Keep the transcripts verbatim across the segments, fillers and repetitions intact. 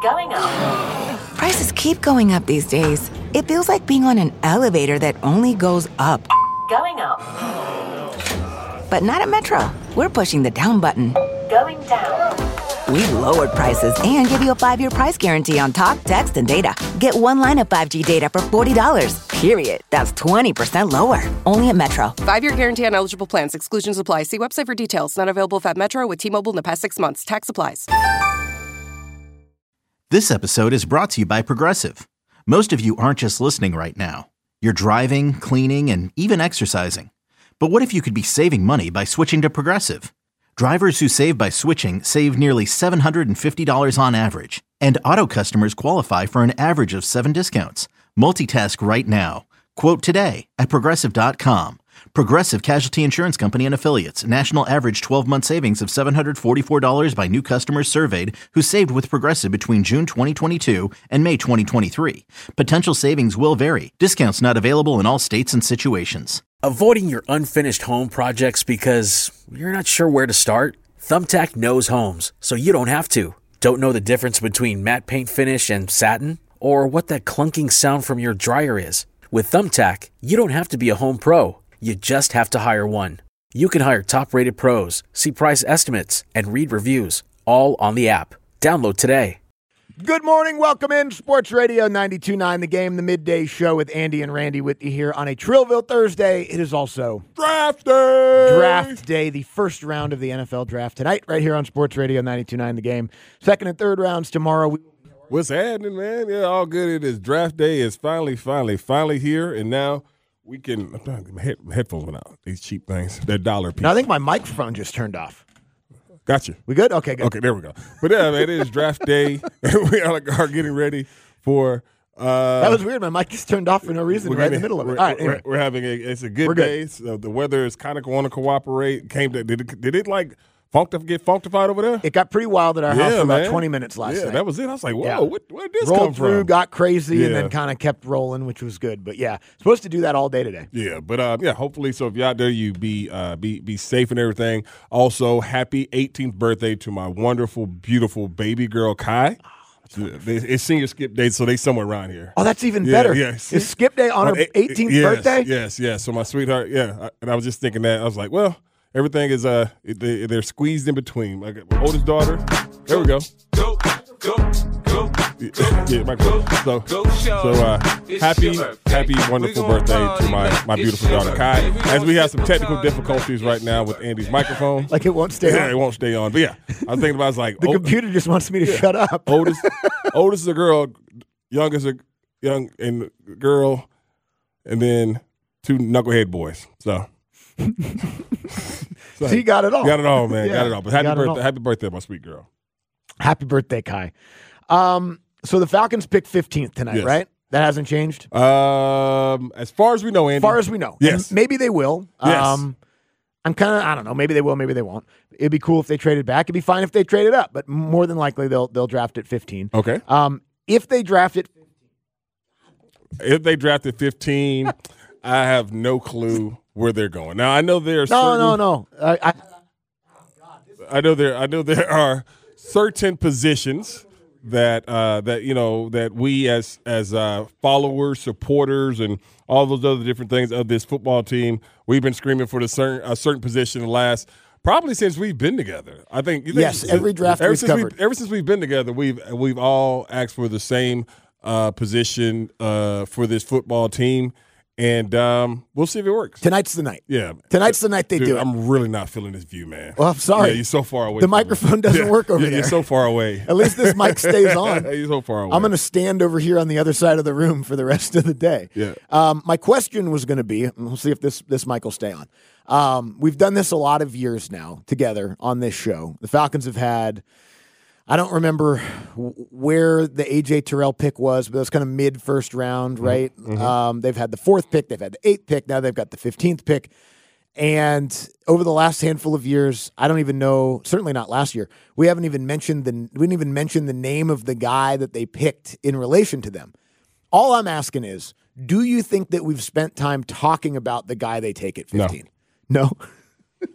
Going up. Prices keep going up these days. It feels like being on an elevator that only goes up. Going up. But not at Metro. We're pushing the down button. Going down. We've lowered prices and give you a five-year price guarantee on talk, text, and data. Get one line of five G data for forty dollars. Period. That's twenty percent lower. Only at Metro. Five-year guarantee on eligible plans. Exclusions apply. See website for details. Not available at Metro with T-Mobile in the past six months. Tax applies. This episode is brought to you by Progressive. Most of you aren't just listening right now. You're driving, cleaning, and even exercising. But what if you could be saving money by switching to Progressive? Drivers who save by switching save nearly seven hundred fifty dollars on average. And auto customers qualify for an average of seven discounts. Multitask right now. Quote today at Progressive dot com. Progressive Casualty Insurance Company and Affiliates. National average twelve-month savings of seven hundred forty-four dollars by new customers surveyed who saved with Progressive between June twenty twenty-two and May twenty twenty-three. Potential savings will vary. Discounts not available in all states and situations. Avoiding your unfinished home projects because you're not sure where to start? Thumbtack knows homes, so you don't have to. Don't know the difference between matte paint finish and satin? Or what that clunking sound from your dryer is? With Thumbtack, you don't have to be a home pro. You just have to hire one. You can hire top-rated pros, see price estimates, and read reviews, all on the app. Download today. Good morning. Welcome in Sports Radio ninety-two point nine The Game, the midday show with Andy and Randy with you here on a Trillville Thursday. It is also Draft Day. Draft Day, the first round of the N F L Draft tonight right here on Sports Radio ninety-two point nine The Game. Second and third rounds tomorrow. We- What's happening, man? Yeah, all good. It is Draft Day is finally, finally, finally here, and now we can. My, head, my headphones went out. These cheap things. They're dollar pieces. No, I think my microphone just turned off. Gotcha. We good? Okay, good. Okay, there we go. But yeah, man, it is Draft Day, and we are, are getting ready for. Uh, that was weird. My mic just turned off for no reason right gonna, in the middle of it. We're, All right, we're, anyway. we're having a. It's a good we're day. Good. So the weather is kind of going to cooperate. Came to did it, did it like functif- get functified over there? It got pretty wild at our yeah, house for man. about twenty minutes last yeah, night. that was it. I was like, whoa, yeah. what, where did this Rolled come through, from? got crazy, yeah. and then kind of kept rolling, which was good. But yeah, supposed to do that all day today. Yeah, but uh, yeah, hopefully, so if you're out there, you be uh, be be safe and everything. Also, happy eighteenth birthday to my wonderful, beautiful baby girl Kai. It's senior skip day, so they somewhere around here. Oh, that's even yeah, better. Yeah, Is skip day on, on her eighteenth yes, birthday? Yes, yes. So my sweetheart, yeah. And I was just thinking that. I was like, well, everything is uh, they, they're squeezed in between. Like my oldest daughter, there we go. Go, go, go. Yeah, my so, so uh, happy, happy, wonderful birthday to my, my beautiful daughter Kai. As we have some technical difficulties right now with Andy's microphone, like it won't stay yeah, on. it won't stay on. But yeah, I was thinking about. I was like, the oh, computer just wants me to yeah. shut up. Oldest, oldest is a girl, youngest is a young and girl, and then two knucklehead boys. So. So you got it all. Got it all, man. Yeah, got it all. But happy birthday, birthday, happy birthday, my sweet girl. Happy birthday, Kai. Um, so the Falcons pick fifteenth tonight, yes. right? That hasn't changed? Um, as far as we know, Andy. As far as we know. Yes. And maybe they will. Yes. Um, I'm kind of, I don't know. Maybe they will, maybe they won't. It'd be cool if they traded back. It'd be fine if they traded up, but more than likely they'll they'll draft at fifteen. Okay. Um, if they draft it. If they drafted fifteen, I have no clue where they're going. Now, I know there are No, certain, no, no. I, I, I know there I know there are certain positions that uh, that you know that we as as uh, followers, supporters, and all those other different things of this football team, we've been screaming for the certain a certain position the last probably since we've been together. I think, you think yes, every draft ever we've since covered. we ever since we've been together, we've we've all asked for the same uh, position uh, for this football team. And um, we'll see if it works. Tonight's the night. Yeah. Tonight's the night they Dude, do it. I'm really not feeling this view, man. Well, I'm sorry. Yeah, you're so far away. The microphone me. doesn't yeah. work over yeah, there. You're so far away. At least this mic stays on. You're so far away. I'm going to stand over here on the other side of the room for the rest of the day. Yeah. Um, my question was going to be, we'll see if this, this mic will stay on. Um, we've done this a lot of years now together on this show. The Falcons have had, I don't remember where the A J Terrell pick was, but it was kind of mid first round, right? Mm-hmm. Um, they've had the fourth pick, they've had the eighth pick, now they've got the fifteenth pick. And over the last handful of years, I don't even know, certainly not last year, we haven't even mentioned the we didn't even mention the name of the guy that they picked in relation to them. All I'm asking is, do you think that we've spent time talking about the guy they take at fifteen? No. No?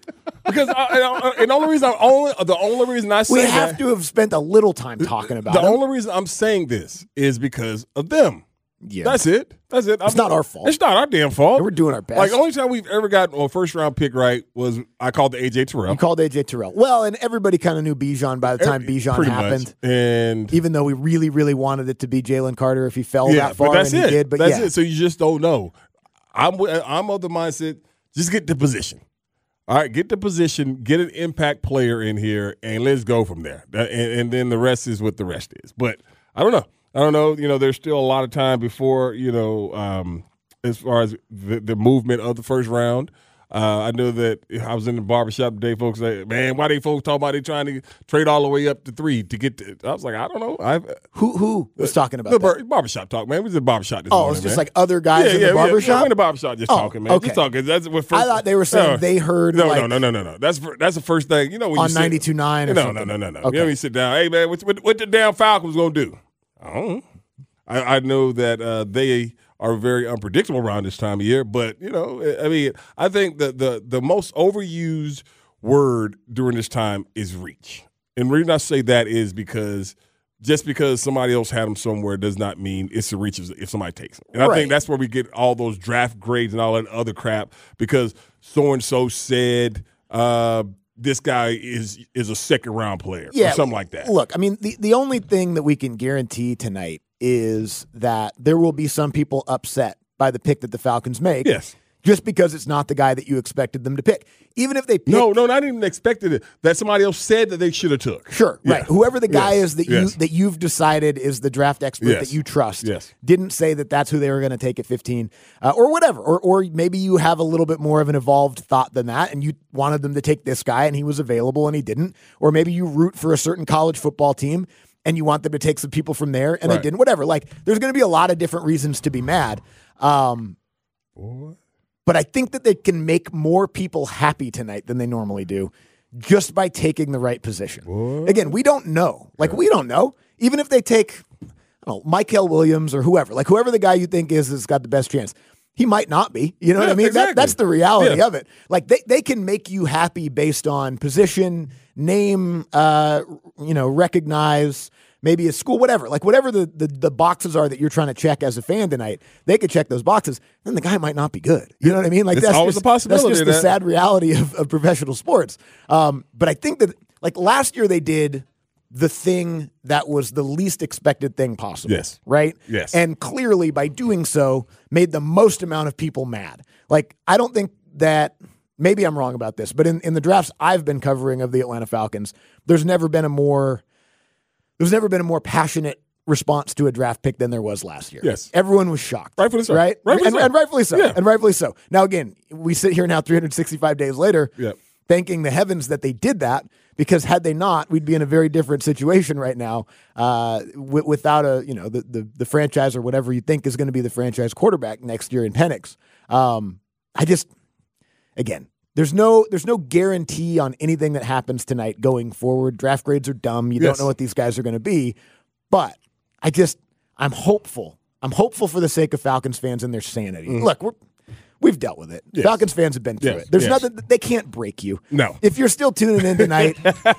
because I, I, and the only reason I only the only reason I say We have that, to have spent a little time talking about the him. only reason I'm saying this is because of them. Yeah. That's it. That's it. It's not our fault. It's not our damn fault. We're doing our best. Like, the only time we've ever gotten a first round pick right was I called the A J Terrell. You called A J Terrell. Well, and everybody kind of knew Bijan by the time Every- Bijan pretty happened. much. And Even though we really, really wanted it to be Jalen Carter if he fell yeah, that far, but that's and it. he did. But that's yeah, it. So you just don't know. I'm I'm of the mindset, just get the position. All right, get the position, get an impact player in here, and let's go from there. That- And, and then the rest is what the rest is. But I don't know. I don't know. You know, there's still a lot of time before, you know, um, as far as the, the movement of the first round. Uh, I know that I was in the barbershop today, folks say, man, why they folks talking about they trying to trade all the way up to three to get to, I was like, I don't know. I've, who who was talking about the that? bar, barbershop talk, man. We was in the barbershop this Oh, morning, it's just man. like other guys yeah, in yeah, the yeah, barbershop? Yeah, we're in the barbershop just Oh, talking, man. okay. Just talking. That's what first, I thought they were saying no, they heard no, like no, no, no, no, no. That's fir- that's the first thing. You know when on you sit- ninety-two point nine or no, something. no, no, no, no. Okay. You know, you sit down. Hey, man, what, what, what the damn Falcons gonna do? I don't know. I, I know that uh, they are very unpredictable around this time of year, but you know, I mean, I think the the the most overused word during this time is reach. And the reason I say that is because just because somebody else had them somewhere does not mean it's a reach if if somebody takes them. And I Right. think that's where we get all those draft grades and all that other crap because so and so said uh, this guy is is a second round player Yeah, or something like that. Look, I mean, the, the only thing that we can guarantee tonight is that there will be some people upset by the pick that the Falcons make. Yes. Just because it's not the guy that you expected them to pick. Even if they pick. No, no, not even expected it. That somebody else said that they should have took. Sure, Yeah. right. Whoever the guy Yes, is that yes. you that you've decided is the draft expert Yes. that you trust, Yes. didn't say that that's who they were going to take at fifteen, uh, or whatever, or or maybe you have a little bit more of an evolved thought than that, and you wanted them to take this guy, and he was available, and he didn't, or maybe you root for a certain college football team, and you want them to take some people from there, and Right. they didn't. Whatever. Like, there's going to be a lot of different reasons to be mad. Um, Boy. But I think that they can make more people happy tonight than they normally do just by taking the right position. What? Again, we don't know. Like, we don't know. Even if they take, I don't know, Michael Williams or whoever, like whoever the guy you think is has got the best chance. He might not be. You know what Yeah, I mean? exactly. That, that's the reality Yeah. of it. Like, they, they can make you happy based on position, name, uh, you know, recognize, maybe a school, whatever. Like, whatever the, the, the boxes are that you're trying to check as a fan tonight, they could check those boxes. Then the guy might not be good. You know what I mean? Like, It's that's always just, a possibility That's just the that- sad reality of, of professional sports. Um, but I think that, like, last year they did the thing that was the least expected thing possible. Yes. Right? Yes. And clearly, by doing so, made the most amount of people mad. Like, I don't think that, maybe I'm wrong about this, but in, in the drafts I've been covering of the Atlanta Falcons, there's never been a more, there's never been a more passionate response to a draft pick than there was last year. Yes. Everyone was shocked. Rightfully so. Right? Rightfully and, so. and rightfully so. Yeah. And rightfully so. Now, again, we sit here now three hundred sixty-five days later, Yep. thanking the heavens that they did that, because had they not, we'd be in a very different situation right now uh, w- without a, you know, the, the the franchise or whatever you think is going to be the franchise quarterback next year in Penix. Um, I just, again, there's no there's no guarantee on anything that happens tonight going forward. Draft grades are dumb. You Yes. don't know what these guys are going to be. But I just, I'm hopeful. I'm hopeful for the sake of Falcons fans and their sanity. Look, we're We've dealt with it. Yes. Falcons fans have been through Yes. it. There's Yes. nothing, they can't break you. No. If you're still tuning in tonight,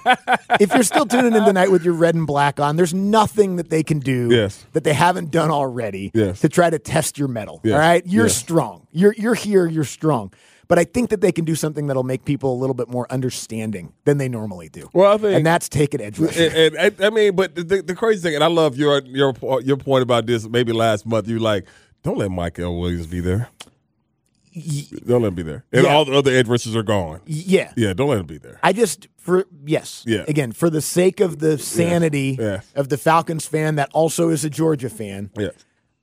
if you're still tuning in tonight with your red and black on, there's nothing that they can do Yes. that they haven't done already Yes. to try to test your mettle. Yes. All right? You're Yes. strong. You're you're here, you're strong. But I think that they can do something that'll make people a little bit more understanding than they normally do. Well, I think- and that's take an edge rusher. And, and I I mean, but the, the crazy thing, and I love your your your point about this. Maybe last month, you like, don't let Michael Williams be there. Don't let him be there. And Yeah. all the other edge rushers are gone. Yeah. Yeah, don't let him be there. I just for yes, Yeah. Again, for the sake of the sanity Yes. of the Falcons fan that also is a Georgia fan, Yeah.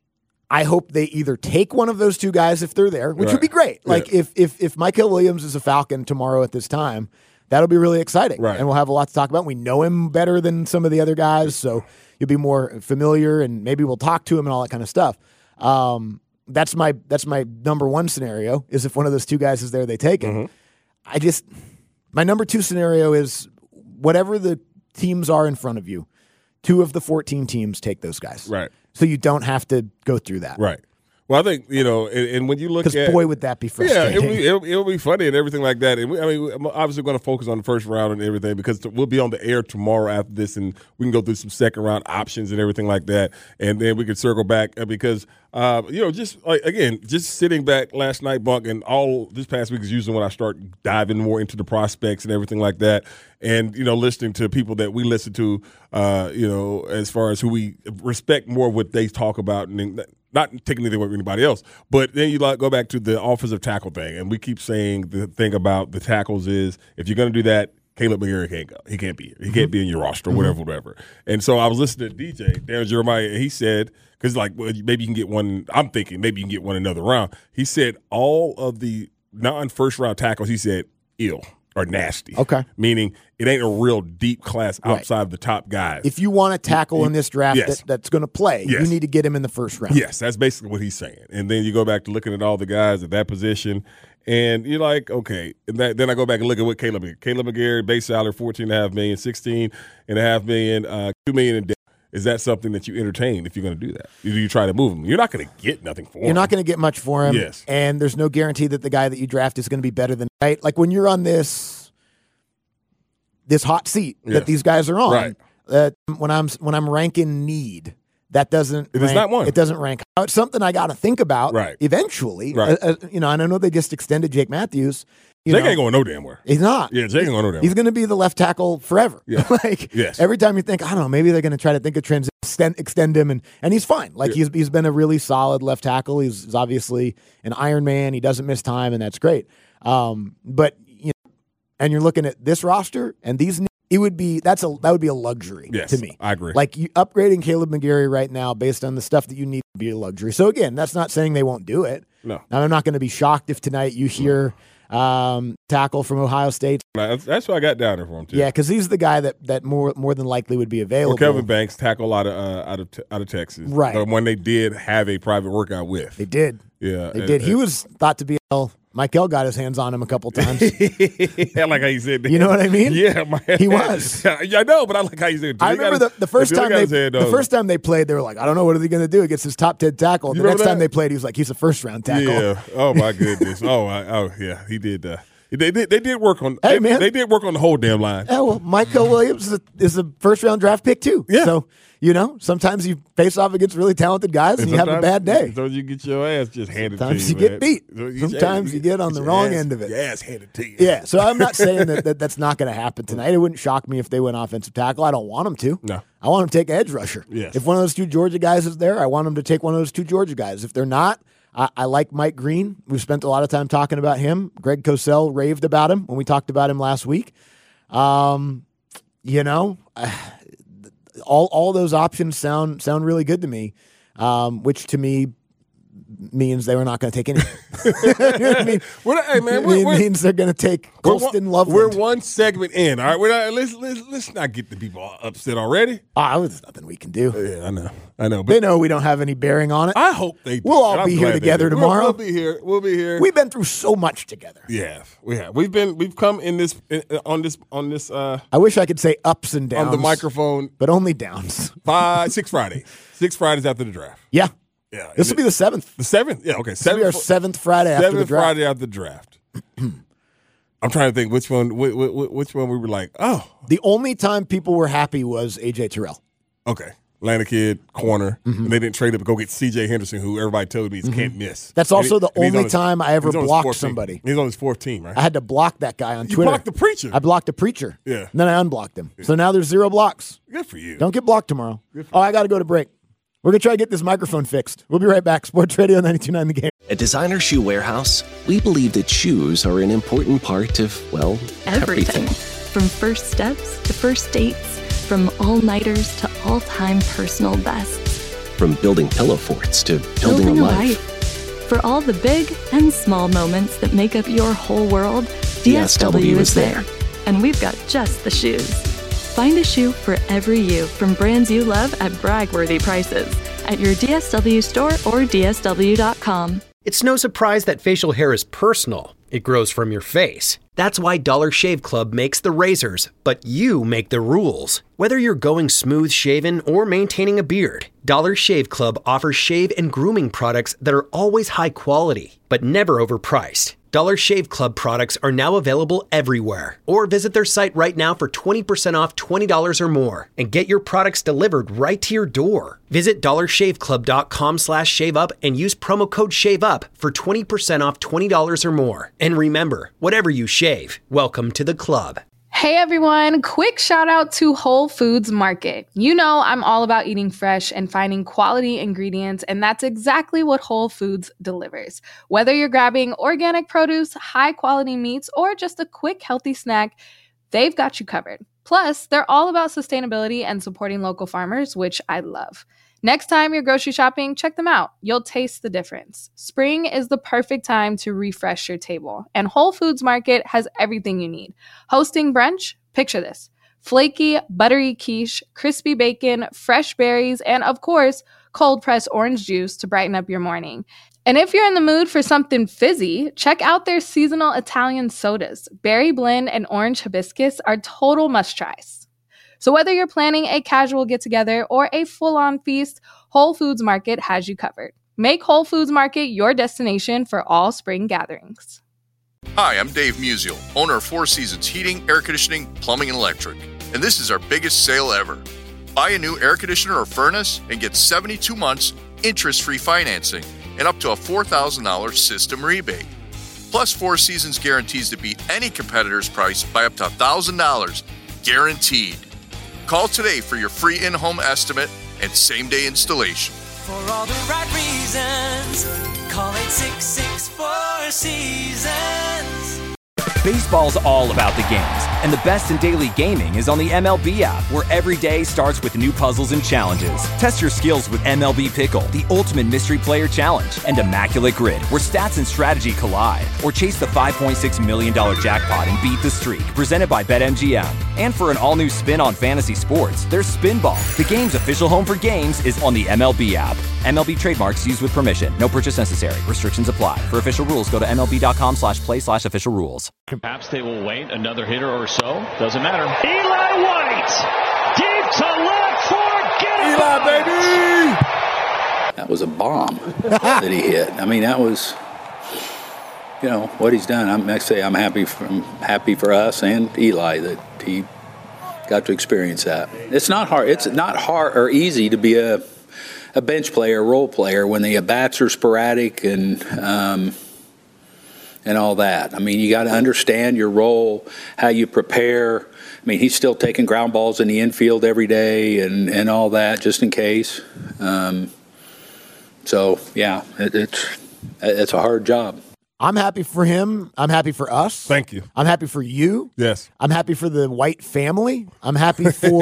I hope they either take one of those two guys if they're there, which would Right. be great. Like Yeah. if if if Michael Williams is a Falcon tomorrow at this time, that'll be really exciting, Right. and we'll have a lot to talk about. We know him better than some of the other guys, so you'll be more familiar, and maybe we'll talk to him and all that kind of stuff. Um, that's my that's my number one scenario is if one of those two guys is there, they take him. Mm-hmm. I just my number two scenario is whatever the teams are in front of you, two of the fourteen teams take those guys. Right. So you don't have to go through that. Right. Well, I think, you know, and, and when you look at Because boy, would that be yeah, frustrating. it'll be, it'll, it'll be funny and everything like that. And we, I mean, I'm obviously going to focus on the first round and everything because we'll be on the air tomorrow after this, and we can go through some second round options and everything like that, and then we can circle back because uh, you know, just like again, just sitting back last night, Bunk, and all this past week is usually when I start diving more into the prospects and everything like that, and you know, listening to people that we listen to, uh, you know, as far as who we respect more what they talk about and. Not taking anything away from anybody else, but then you like go back to the offensive tackle thing, and we keep saying the thing about the tackles is if you're going to do that, Caleb McGarry can't go. He can't be here. He mm-hmm. can't be in your roster, mm-hmm. whatever, whatever. And so I was listening to D J, Darren Jeremiah, and he said, because like, well, maybe you can get one, I'm thinking maybe you can get one another round. He said all of the non-first round tackles, he said, ill. Or nasty. Okay. Meaning it ain't a real deep class outside right. of the top guys. If you want a tackle you, in this draft yes. that, that's going to play, yes. you need to get him in the first round. Yes, that's basically what he's saying. And then you go back to looking at all the guys at that position, and you're like, okay. And that, then I go back and look at what Caleb Caleb McGarry, base salary fourteen point five million dollars, sixteen point five million dollars, uh, two million dollars in debt. Is that something that you entertain if you're going to do that? Do you try to move him? You're not going to get nothing for him. You're not going to get much for him. Yes. And there's no guarantee that the guy that you draft is going to be better than right. Like when you're on this this hot seat yes. that these guys are on, right. uh, when I'm when I'm ranking need, that doesn't it rank, is not one. It doesn't rank. It's something I got to think about right. eventually. Right. Uh, uh, you know, and I know they just extended Jake Matthews. You Jake know, ain't going no damn where. He's not. Yeah, Jake ain't going no damn He's going to be the left tackle forever. Yeah. like yes. every time you think, I don't know, maybe they're going to try to think of transition, extend, extend him, and and he's fine. Like yeah. he's he's been a really solid left tackle. He's, he's obviously an Iron Man. He doesn't miss time, and that's great. Um, but you know, and you're looking at this roster and these. It would be that's a that would be a luxury yes, to me. I agree. Like you, upgrading Caleb McGarry right now based on the stuff that you need to be a luxury. So again, that's not saying they won't do it. No, now, I'm not going to be shocked if tonight you hear no. um, tackle from Ohio State. That's what I got down there for him too. Yeah, because he's the guy that, that more more than likely would be available. Or Kelvin Banks, tackle out of uh, out of out of Texas, right? The one they did have a private workout with. They did. Yeah, they uh, did. He uh, was thought to be. Well, Michael got his hands on him a couple times. I like how you said that. You know what I mean? Yeah, my, he was. Yeah, I know, but I like how you said it. I remember the, the first time they the first time they played, they were like, I don't know what are they going to do against his top ten tackle. The next that? time they played, he was like, he's a first round tackle. Yeah. Oh my goodness. oh, I, oh yeah, he did. Uh, They did. They did work on. Hey they, man, they did work on the whole damn line. Yeah, well, Michael Williams is a, is a first round draft pick too. Yeah. So you know, sometimes you face off against really talented guys and, and you have a bad day. Sometimes you get your ass just handed sometimes to you. Sometimes you man. get beat. So you sometimes you get on the wrong ass, end of it. Your ass handed to you. Yeah. So I'm not saying that, that that's not going to happen tonight. It wouldn't shock me if they went offensive tackle. I don't want them to. No. I want them to take edge rusher. Yes. If one of those two Georgia guys is there, I want them to take one of those two Georgia guys. If they're not. I, I like Mike Green. We've spent a lot of time talking about him. Greg Cosell raved about him when we talked about him last week. Um, you know, all all those options sound sound really good to me, um, which to me means they were not going to take any. You know what I mean? We're, hey man, it we're, we're, means they're going to take Colston Loveland. We're one segment in. All right, we're not, let's let's let's not get the people all upset already. Ah, there's nothing we can do. Yeah, I know, I know. But they know we don't have any bearing on it. I hope they do. We'll all I'm be here together tomorrow. We'll, we'll be here. We'll be here. We've been through so much together. Yeah, we have. We've been. We've come in this in, on this on this. Uh, I wish I could say ups and downs on the microphone, but only downs. Five, six Friday, six Fridays after the draft. Yeah. Yeah, this will be the seventh. The seventh? Yeah, okay. This will be our seventh Friday after the draft. Seventh Friday after the draft. I'm trying to think which one which, which one we were like, oh. The only time people were happy was A J Terrell. Okay. Atlanta kid, corner. Mm-hmm. And they didn't trade up to go get C J Henderson, who everybody told me he mm-hmm. can't miss. That's also he, the only his, time I ever blocked somebody. He's on his fourth team, right? I had to block that guy on you Twitter. You blocked the preacher. I blocked the preacher. Yeah. And then I unblocked him. Yeah. So now there's zero blocks. Good for you. Don't get blocked tomorrow. Oh, I got to go to break. We're going to try to get this microphone fixed. We'll be right back. Sports Radio ninety-two point nine The Game. At Designer Shoe Warehouse, we believe that shoes are an important part of, well, everything. everything. From first steps to first dates, from all-nighters to all-time personal bests. From building pillow forts to building, building a, a life. life. For all the big and small moments that make up your whole world, D S W, D S W is there. And we've got just the shoes. Find a shoe for every you from brands you love at brag-worthy prices at your D S W store or D S W dot com. It's no surprise that facial hair is personal, It grows from your face. That's why Dollar Shave Club makes the razors, but you make the rules. Whether you're going smooth shaven or maintaining a beard, Dollar Shave Club offers shave and grooming products that are always high quality, but never overpriced. Dollar Shave Club products are now available everywhere. Or visit their site right now for twenty percent off twenty dollars or more and get your products delivered right to your door. Visit dollarshaveclub.com slash shave up and use promo code SHAVEUP for twenty percent off twenty dollars or more. And remember, whatever you shave, welcome to the club. Hey everyone, quick shout out to Whole Foods Market. You know I'm all about eating fresh and finding quality ingredients, and that's exactly what Whole Foods delivers. Whether you're grabbing organic produce, high quality meats, or just a quick healthy snack, they've got you covered. Plus, they're all about sustainability and supporting local farmers, which I love. Next time you're grocery shopping, check them out. You'll taste the difference. Spring is the perfect time to refresh your table, and Whole Foods Market has everything you need. Hosting brunch? Picture this. Flaky, buttery quiche, crispy bacon, fresh berries, and of course, cold-pressed orange juice to brighten up your morning. And if you're in the mood for something fizzy, check out their seasonal Italian sodas. Berry blend and orange hibiscus are total must-tries. So whether you're planning a casual get-together or a full-on feast, Whole Foods Market has you covered. Make Whole Foods Market your destination for all spring gatherings. Hi, I'm Dave Musial, owner of Four Seasons Heating, Air Conditioning, Plumbing, and Electric. And this is our biggest sale ever. Buy a new air conditioner or furnace and get seventy-two months interest-free financing and up to a four thousand dollars system rebate. Plus, Four Seasons guarantees to beat any competitor's price by up to one thousand dollars, guaranteed. Call today for your free in-home estimate and same-day installation. For all the right reasons, call eight six six, four seasons. Baseball's all about the games, and the best in daily gaming is on the M L B app, where every day starts with new puzzles and challenges. Test your skills with M L B Pickle, the ultimate mystery player challenge, and Immaculate Grid, where stats and strategy collide. Or chase the five point six million dollars jackpot and beat the streak, presented by BetMGM. And for an all-new spin on fantasy sports, there's Spinball. The game's official home for games is on the M L B app. M L B trademarks used with permission. No purchase necessary. Restrictions apply. For official rules, go to MLB.com slash play slash official rules. Perhaps they will wait another hitter or so. Doesn't matter. Eli White, deep to left, forget it. Eli, baby! That was a bomb that he hit. I mean, that was, you know, what he's done. I'm next say I'm happy for I'm happy for us and Eli that he got to experience that. It's not hard. It's not hard or easy to be a a bench player, role player when the at bats are sporadic and. Um, and all that. I mean, you got to understand your role, how you prepare. I mean, he's still taking ground balls in the infield every day and, and all that, just in case. Um, so, yeah, it, it's it's a hard job. I'm happy for him. I'm happy for us. Thank you. I'm happy for you. Yes. I'm happy for the White family. I'm happy for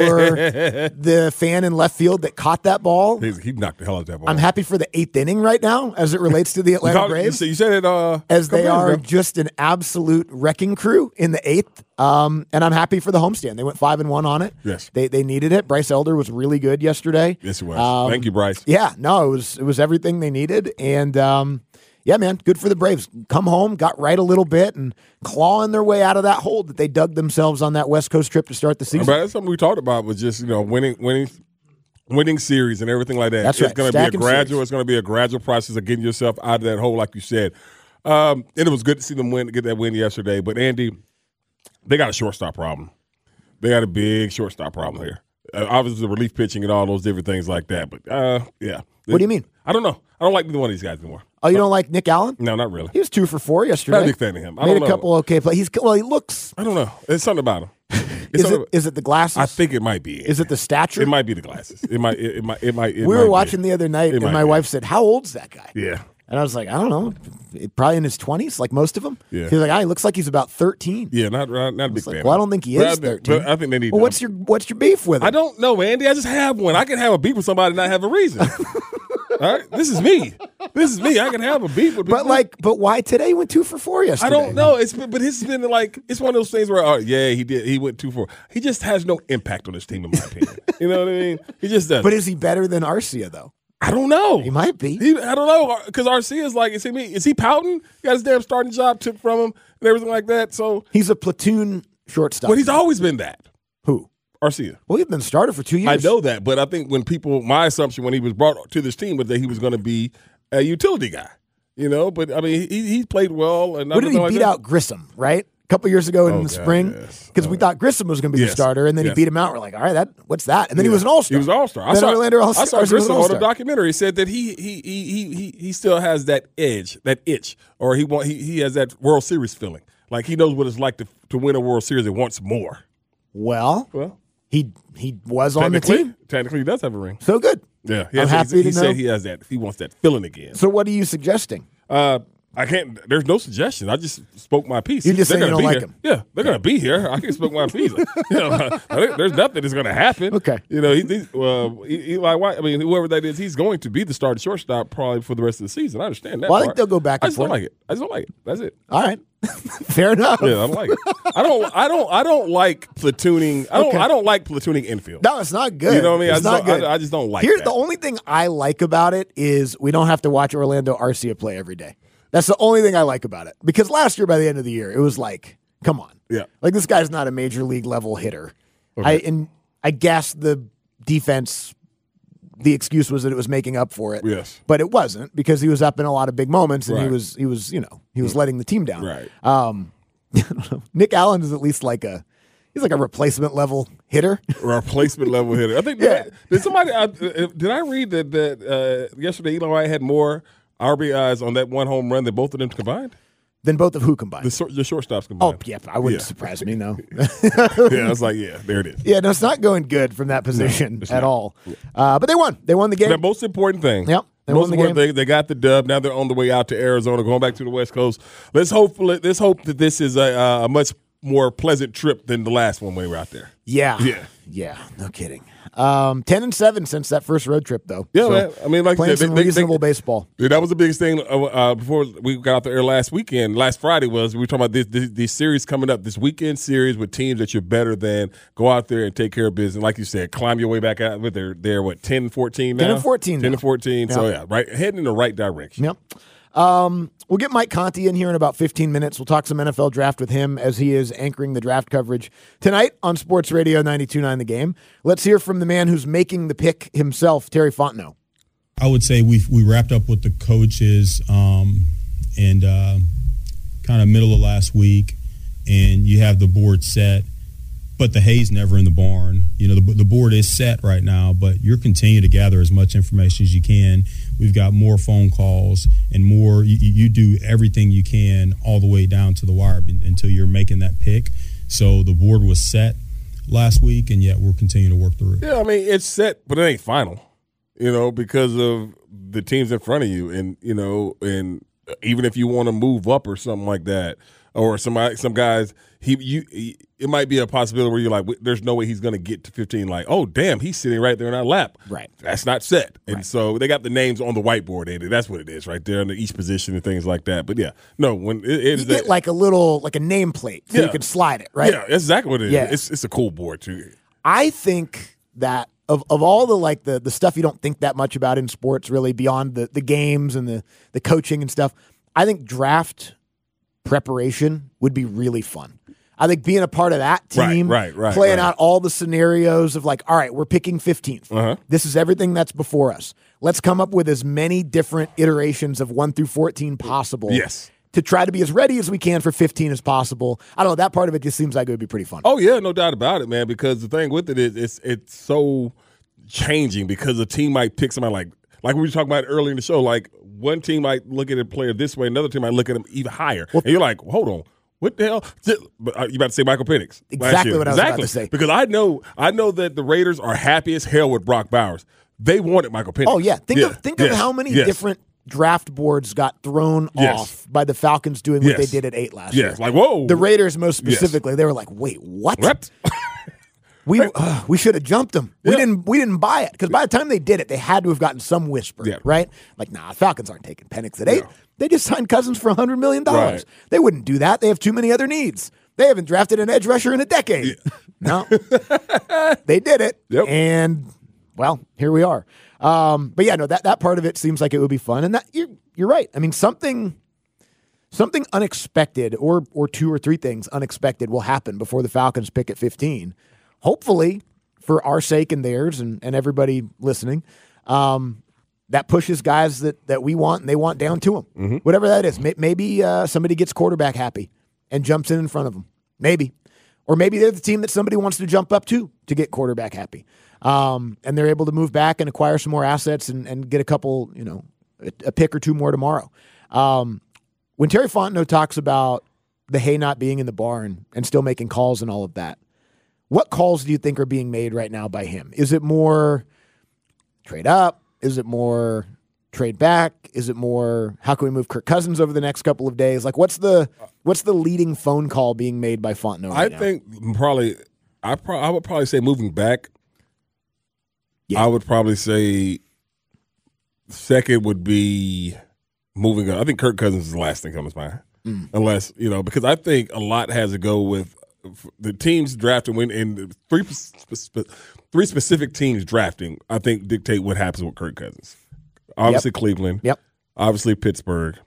the fan in left field that caught that ball. He's, he knocked the hell out of that ball. I'm happy for the eighth inning right now as it relates to the Atlanta you Braves. You said it uh, as they are ago. just an absolute wrecking crew in the eighth. Um, and I'm happy for the homestand. They went five and one on it. Yes. They they needed it. Bryce Elder was really good yesterday. Yes, he was. Um, Thank you, Bryce. Yeah, no, it was it was everything they needed. And um, yeah, man, good for the Braves. Come home, got right a little bit, and clawing their way out of that hole that they dug themselves on that West Coast trip to start the season. But that's something we talked about was just, you know, winning winning winning series and everything like that. That's it's right. going to be a Stacking gradual. series. It's going to be a gradual process of getting yourself out of that hole, like you said. Um, and it was good to see them win, get that win yesterday. But Andy, they got a shortstop problem. They got a big shortstop problem here. Uh, obviously, the relief pitching and all those different things like that. But uh, yeah, What do you mean? I don't know. I don't like neither one of these guys anymore. Oh, you don't like Nick Allen? No, not really. He was two for four yesterday. Not a big fan of him. I Made don't a know. couple okay plays. He's well. He looks. I don't know. There's something about him. It's Is something- it is it the glasses? I think it might be. Is it the stature? It might be the glasses. It might. It, it might. It might. It we might were be. watching the other night, It and might my be. wife said, "How old's that guy?" Yeah. And I was like, "I don't know, probably in his twenties, like most of them." Yeah. He was like, "Ah, he looks like he's about thirteen." Yeah, not not, not a big Like, fan. well, I of don't him. think he But is I think- thirteen. but I think they need. Well, what's your what's your beef with him? I don't know, Andy. I just have one. I can have a beef with somebody and not have a reason. All right, this is me. This is me. I can have a beef with. But people. like, but why today he went two for four yesterday? I don't know. It's been, but it's been like it's one of those things where, oh yeah, he did. He went two for. He just has no impact on this team, in my opinion. You know what I mean? He just doesn't. But is he better than Arcia though? I don't know. He might be. He, I don't know because R C is like, is he me? Is he pouting? He got his damn starting job took from him and everything like that. So he's a platoon shortstop. But he's always been that. Who? Arcia. Well, he's been starter for two years. I know that, but I think when people, my assumption when he was brought to this team was that he was going to be a utility guy. You know, but I mean, he he played well. And what did he like beat that. out Grissom, right? A couple years ago in Oh, the God, spring, yes. because we thought Grissom was going to be Yes. the starter, and then Yes. he beat him out. We're like, all right, that what's that? And then he Yeah. was an all star. He was an all star. I Then saw, Orlando All-Star. I saw He was an Grissom on the all-star. documentary. He said that he he he he he, he still has that edge, that itch, or he want he, he has that World Series feeling. Like he knows what it's like to to win a World Series and wants more. Well, Well, he he was on the technically, team, technically he does have a ring. so good. Yeah, he, I'm has, happy he, to he know. said he has that. He wants that feeling again. So what are you suggesting? Uh, I can't. There's no suggestions. I just spoke my piece. You just They're saying you gonna don't be like here. him. Yeah, they're going to be here. I can spoke my piece. You know, there's nothing that's going to happen. Okay. You know, he, he, uh, Eli White. I mean, whoever that is, he's going to be the starting shortstop probably for the rest of the season. I understand that. Well, I think part. they'll go back I and just don't forth. like it. I just don't like it. That's it. All right, fair enough. Yeah, I don't like it. I don't. I don't. I don't like platooning. I don't. Okay. I don't like platooning infield. No, it's not good. You know what I mean? I It's just, not don't, good. I, I just don't like Here's that. the only thing I like about it is we don't have to watch Orlando Arcia play every day. That's the only thing I like about it. Because last year, by the end of the year, it was like, come on. Yeah. Like, this guy's not a major league level hitter. Okay. I and I guess the defense, the excuse was that it was making up for it. Yes. But it wasn't because he was up in a lot of big moments and he Right. was, he was, you know, he was letting the team down. Right. Um, I don't know. Nick Allen is at least like a, he's like a replacement level hitter. Replacement level hitter. I think. Yeah. Did, did somebody? Uh, did I read that that uh, yesterday Eli White had more R B Is on that one home run than both of them combined? Then both of who combined? The, short- the shortstops Oh, combined. yeah, I wouldn't Yeah. surprise me, no. Yeah, I was like, yeah, there it is. Yeah, no, it's not going good from that position it's at not. all. Uh, but they won. They won the game. The most important thing. Yep, they most won the important game. thing. They got the dub. Now they're on the way out to Arizona, going back to the West Coast. Let's hope. Let's hope that this is a, a much more pleasant trip than the last one when we were out there. Yeah. Yeah. Yeah, no kidding. Um, ten and seven since that first road trip, though. Yeah, So, man. I mean, like playing I said, some they- they- reasonable baseball. Dude, that was the biggest thing uh, uh, before we got out the air last weekend. Last Friday was we were talking about this, this this series coming up, this weekend series with teams that you're better than. Go out there and take care of business. Like you said, climb your way back out with their they're what ten and fourteen now. ten and fourteen ten now. and fourteen. So Yeah. yeah, right, heading in the right direction. Yep. Um, we'll get Mike Conti in here in about fifteen minutes. We'll talk some N F L draft with him as he is anchoring the draft coverage tonight on Sports Radio ninety-two point nine The Game. Let's hear from the man who's making the pick himself, Terry Fontenot. I would say we we wrapped up with the coaches um, and uh, kind of middle of last week, and you have the board set, but the hay's never in the barn. You know, the, the board is set right now, but you're continuing to gather as much information as you can. We've got more phone calls and more. You, you do everything you can all the way down to the wire until you're making that pick. So the board was set last week, and yet we're continuing to work through it. Yeah, I mean it's set, but it ain't final. You know, because of the teams in front of you, and you know, and even if you want to move up or something like that, or somebody, some guys, he, you, he, it might be a possibility where you're like, there's no way he's going to get to fifteen. Like, oh, damn, he's sitting right there in our lap. Right. That's not set, and Right. so they got the names on the whiteboard, and that's what it is, right there in each position and things like that. But yeah, no, when it, it You is get that, like a little, like a nameplate so Yeah. you can slide it, right? yeah, that's exactly what it is. Yeah. It's it's a cool board too. I think that of, of all the like the, the stuff you don't think that much about in sports, really beyond the, the games and the, the coaching and stuff, I think draft preparation would be really fun. I think being a part of that Right, team, right, right, playing right. out all the scenarios of like, all right, we're picking fifteenth. Uh-huh. This is everything that's before us. Let's come up with as many different iterations of one through fourteen possible. Yes. To try to be as ready as we can for fifteen as possible. I don't know. That part of it just seems like it would be pretty fun. Oh yeah, no doubt about it, man. Because the thing with it is, it's it's so changing because a team might pick somebody like like we were talking about earlier in the show. Like one team might look at a player this way, another team might look at him even higher, and you're like, hold on. What the hell? But uh, you about to say Michael Penix? last Exactly year. what I was about exactly. to say. Because I know, I know that the Raiders are happy as hell with Brock Bowers. They wanted Michael Penix. Oh yeah, think Yeah. of think Yes. of how many Yes. different draft boards got thrown Yes. off by the Falcons doing what Yes. they did at eight last year. Yes, like whoa. The Raiders, most Yes. specifically, they were like, "Wait, what? What? We uh, we should have jumped them. We Yeah. didn't we didn't buy it because by the time they did it, they had to have gotten some whisper, Yeah. right? Like, nah, Falcons aren't taking Penix at eight. No. They just signed Cousins for a hundred million dollars. Right. They wouldn't do that. They have too many other needs. They haven't drafted an edge rusher in a decade. No, they did it, Yep. and well, here we are. Um, but yeah, no, that, that part of it seems like it would be fun. And that you're, you're right. I mean, something something unexpected or or two or three things unexpected will happen before the Falcons pick at fifteen. Hopefully, for our sake and theirs and, and everybody listening, um, that pushes guys that, that we want and they want down to them. Mm-hmm. Whatever that is. Maybe uh, somebody gets quarterback happy and jumps in in front of them. Maybe. Or maybe they're the team that somebody wants to jump up to to get quarterback happy. Um, and they're able to move back and acquire some more assets and, and get a couple, you know, a, a pick or two more tomorrow. Um, when Terry Fontenot talks about the hay not being in the barn and still making calls and all of that, what calls do you think are being made right now by him? Is it more trade up? Is it more trade back? Is it more how can we move Kirk Cousins over the next couple of days? Like what's the what's the leading phone call being made by Fontenot right I now? think probably I pro- I would probably say moving back. Yeah. I would probably say second would be moving up. I think Kirk Cousins is the last thing comes to mind. Mm. Unless, you know, because I think a lot has to go with the teams drafting when and three three specific teams drafting, I think dictate what happens with Kirk Cousins. Obviously Yep. Cleveland. Yep. Obviously Pittsburgh.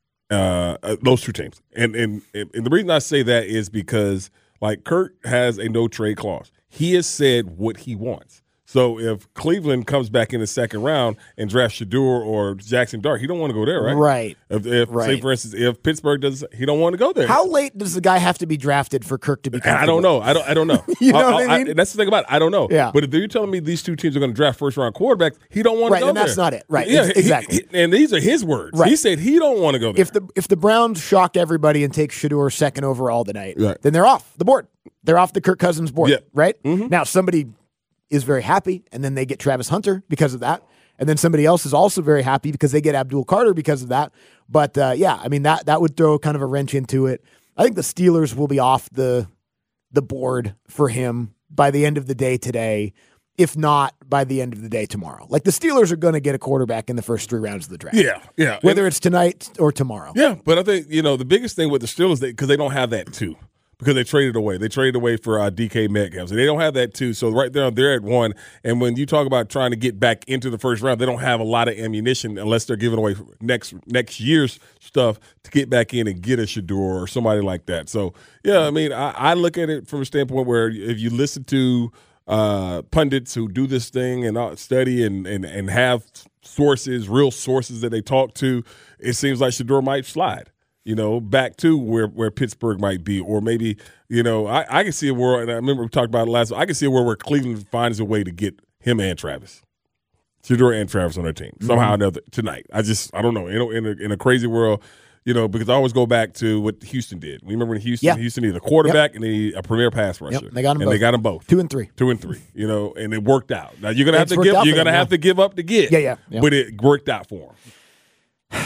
Uh, uh, those two teams. And, and and the reason I say that is because like Kirk has a no trade clause. He has said what he wants. So if Cleveland comes back in the second round and drafts Shedeur or Jackson Dart, he don't want to go there, right? Right. If, if Right. say for instance, if Pittsburgh does, he don't want to go there. How late does the guy have to be drafted for Kirk to be And I don't know. I don't. I don't know. You know I, what I mean? that's the thing about it. I don't know. Yeah. But if you're telling me these two teams are going to draft first round quarterbacks, he don't want to Right, go and there. that's not it. Right, Yeah. ex- he- exactly. he- and these are his words. Right. He said he don't want to go there. If the if the Browns shock everybody and take Shedeur second overall tonight, Right. then they're off the board. They're off the Kirk Cousins board, Yeah. right? Mhm. Now somebody is very happy, and then they get Travis Hunter because of that, and then somebody else is also very happy because they get Abdul Carter because of that. But uh, yeah, I mean that that would throw kind of a wrench into it. I think the Steelers will be off the the board for him by the end of the day today, if not by the end of the day tomorrow. Like the Steelers are going to get a quarterback in the first three rounds of the draft. Yeah, yeah. Whether it's tonight or tomorrow. Yeah, but I think, you know, the biggest thing with the Steelers, because they don't have that too. Because they traded away. They traded away for uh, D K Metcalf. So they don't have that too. So right there, they're at one. And when you talk about trying to get back into the first round, they don't have a lot of ammunition unless they're giving away next next year's stuff to get back in and get a Shedeur or somebody like that. So, yeah, I mean, I, I look at it from a standpoint where if you listen to uh, pundits who do this thing and uh, study and, and, and have sources, real sources that they talk to, it seems like Shedeur might slide. You know, back to where, where Pittsburgh might be, or maybe, you know, I, I can see a world, and I remember we talked about it last I can see a world where Cleveland finds a way to get him and Travis. Shedeur and Travis on their team. Somehow or another tonight. I just, I don't know. In a, in, a, in a crazy world, you know, because I always go back to what Houston did. We remember when Houston, Yeah. Houston needed a quarterback and they need a premier pass rusher. Yep, they got them and both. they got them both. Two and three. Two and three. You know, and it worked out. Now you're gonna have It's to worked give. out You're for gonna them, have yeah. to give up to get. Yeah, yeah, yeah. But it worked out for him.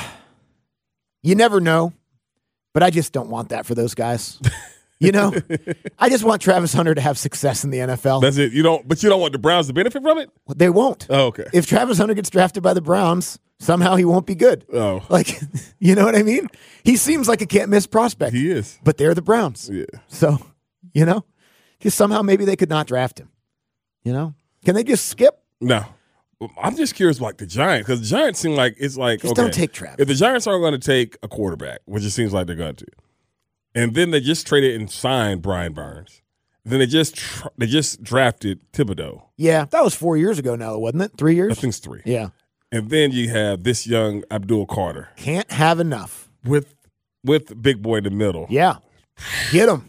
You never know, but I just don't want that for those guys. You know, I just want Travis Hunter to have success in the N F L. That's it. You don't, but you don't want the Browns to benefit from it. They won't. Oh, okay. If Travis Hunter gets drafted by the Browns, somehow he won't be good. Oh, Like, you know what I mean? He seems like a can't miss prospect. He is. But they're the Browns. Yeah. So, you know, just somehow maybe they could not draft him. You know? Can they just skip? No. I'm just curious, like the Giants, because the Giants seem like it's like Just okay, don't take Travis. If the Giants aren't going to take a quarterback, which it seems like they're going to, and then they just traded and signed Brian Burns, then they just tr- they just drafted Thibodeau. Yeah, that was four years ago now, wasn't it? Three years? I think it's three. Yeah. And then you have this young Abdul Carter Can't have enough. with with Big Boy in the middle. Yeah. Get him.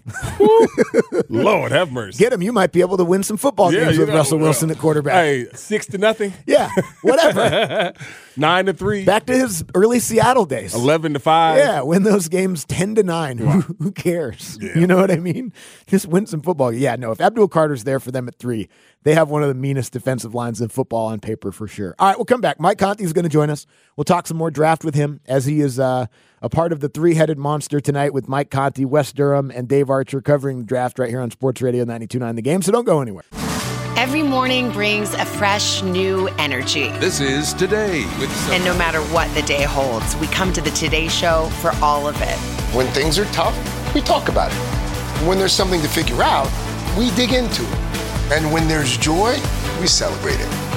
Lord have mercy. Get him. You might be able to win some football Yeah, games you with know, Russell Wilson well, at quarterback. Hey, six to nothing. Yeah, whatever. Nine to three. Back to his early Seattle days. Eleven to five. Yeah, win those games ten to nine. Who, who cares? You know what I mean? Just win some football. Yeah, no, if Abdul Carter's there for them at three, they have one of the meanest defensive lines in football on paper for sure. All right, we'll come back. Mike Conti is going to join us. We'll talk some more draft with him as he is uh, a part of the three-headed monster tonight with Mike Conti, Wes Durham, and Dave Archer covering the draft right here on Sports Radio ninety-two point nine The Game, so don't go anywhere. Every morning brings a fresh, new energy. This is Today with some- And no matter what the day holds, we come to the Today Show for all of it. When things are tough, we talk about it. When there's something to figure out, we dig into it. And when there's joy, we celebrate it.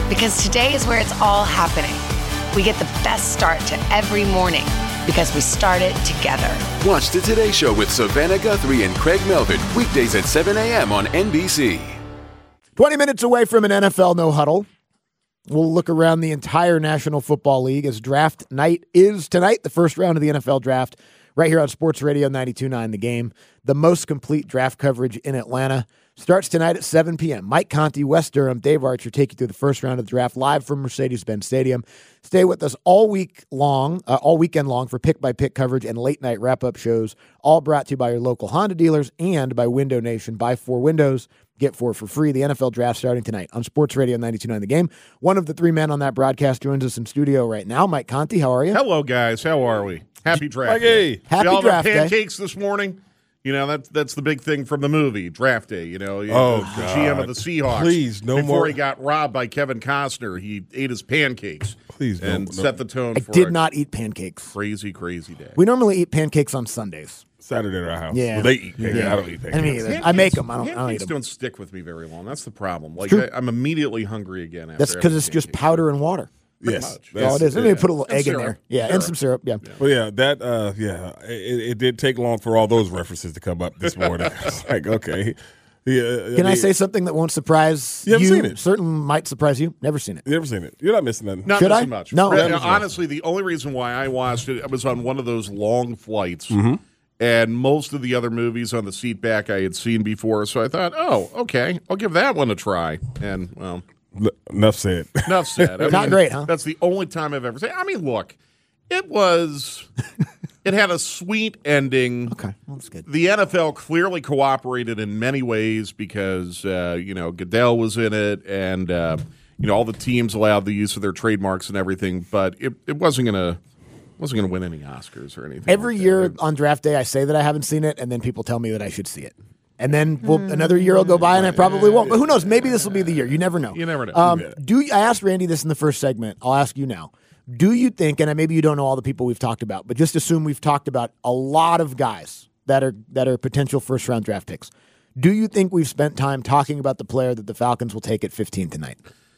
Because today is where it's all happening. We get the best start to every morning because we start it together. Watch the Today Show with Savannah Guthrie and Craig Melvin weekdays at seven a.m. on N B C. twenty minutes away from an N F L no huddle. We'll look around the entire National Football League as draft night is tonight, the first round of the N F L draft, right here on Sports Radio ninety-two point nine The Game. The most complete draft coverage in Atlanta starts tonight at seven p.m. Mike Conti, Wes Durham, Dave Archer take you through the first round of the draft live from Mercedes-Benz Stadium. Stay with us all week long, uh, all weekend long for pick-by-pick coverage and late-night wrap-up shows, all brought to you by your local Honda dealers and by Window Nation. Buy four windows, get four for free. The N F L draft starting tonight on Sports Radio ninety-two point nine The Game. One of the three men on that broadcast joins us in studio right now. Mike Conti, how are you? Hello, guys. How are we? Happy draft Mikey. day. Happy we all draft have day. pancakes this morning. You know, that's that's the big thing from the movie, Draft Day. You know, Oh, the, the God. G M of the Seahawks. Please, no Before more- he got robbed by Kevin Costner, he ate his pancakes. Please, no- and no. set the tone I for did a not eat pancakes. crazy, crazy day. We normally eat pancakes on Sundays. Saturday at our house. Yeah. Well, they eat pancakes. Yeah. I don't eat pancakes. I mean, either. I make them. I don't, I don't eat Pancakes them. don't stick with me very long. That's the problem. Like true. I, I'm immediately hungry again. After That's because having it's just pancakes. powder and water. Yes. That's all it is. And then yeah. they put a little And egg in syrup. there. Yeah, and Syrup. some syrup. Yeah. Well, yeah, that, uh, yeah, it, it did take long for all those references to come up this morning. It's like, okay. Yeah, Can I mean, say something that won't surprise You haven't seen it. Certainly might surprise you. Never seen it. You never seen it. You're not missing nothing. Not Should missing I? much. No. Really, Yeah, honestly, the only reason why I watched it, I was on one of those long flights, Mm-hmm. and most of the other movies on the seat back I had seen before. So I thought, oh, okay, I'll give that one a try. And well, L- enough said. enough said. I Not mean, great, huh? That's the only time I've ever seen. I mean, look, it was. It had a sweet ending. Okay, well, that's good. The N F L clearly cooperated in many ways because uh, you know Goodell was in it, and uh, you know all the teams allowed the use of their trademarks and everything. But it, it wasn't gonna wasn't gonna win any Oscars or anything. Every like year that. on draft day, I say that I haven't seen it, and then people tell me that I should see it. And then we'll, another year will go by, and I probably won't. But who knows? Maybe this will be the year. You never know. You never know. Um, Yeah. do I asked Randy this in the first segment? I'll ask you now. Do you think, and maybe you don't know all the people we've talked about, but just assume we've talked about a lot of guys that are that are potential first round draft picks. Do you think we've spent time talking about the player that the Falcons will take at fifteen tonight?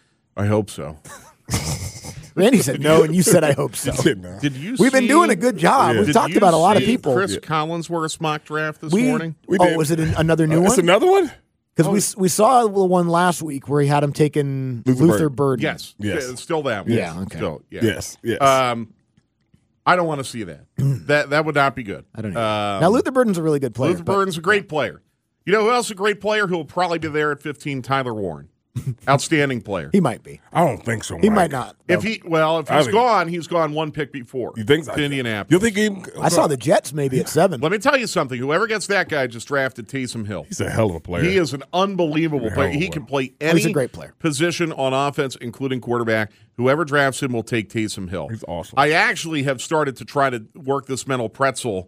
I hope so. Randy said no, and you said I hope so. Did you? We've been see- doing a good job. We've Did talked you about a lot of see people. Chris Yeah. Collinsworth's mock draft this We, morning. oh, was it an, another new Uh, one? It's another one? Because we we saw the one last week where he had him taking Luther Luther, Burden. Burden. Yes, Yes. Yeah, still that one. Yeah, okay. Still, yeah. Yes, yes. Um, I don't want to see that. that that would not be good. I don't know. Um, now Luther Burden's a really good player. Luther but- Burden's a great player. You know who else is a great player who will probably be there at fifteen? Tyler Warren. Outstanding player. He might be. I don't think so. He Mike. might not. If he well, if I he's think- gone, he's gone one pick before. You think so? To Indianapolis. You think he? I saw the Jets maybe at seven. Let me tell you something. Whoever gets that guy just drafted Taysom Hill. He's a hell of a player. He is an unbelievable Hell player. of a He player. can play Oh, he's any a great player. position on offense, including quarterback. Whoever drafts him will take Taysom Hill. He's awesome. I actually have started to try to work this mental pretzel.